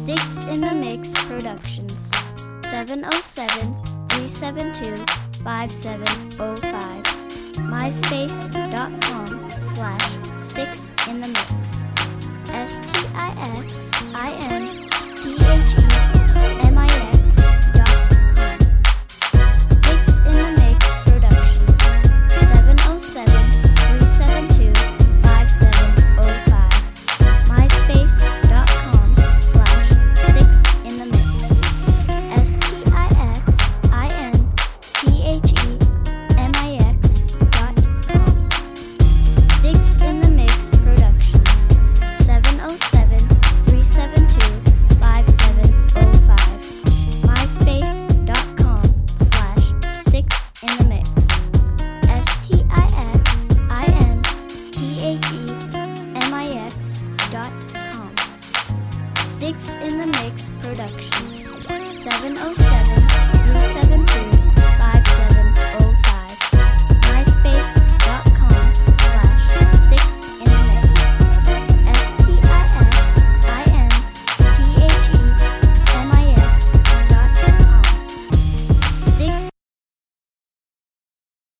Sticks in the Mix Productions. 707-372-5705. MySpace.com/sticksinthemix. STIXINTHEMIX.com. Sticks in the Mix Productions. 707-372-5705. MySpace.com/sticksinthemix. STIXINTHEMIX.com. Sticks in the Mix Productions. 707-372-5705. MySpace.com/sticksinthemix. STIXINTHEMIX.com. Sticks in the Mix Productions. 707-372-5705.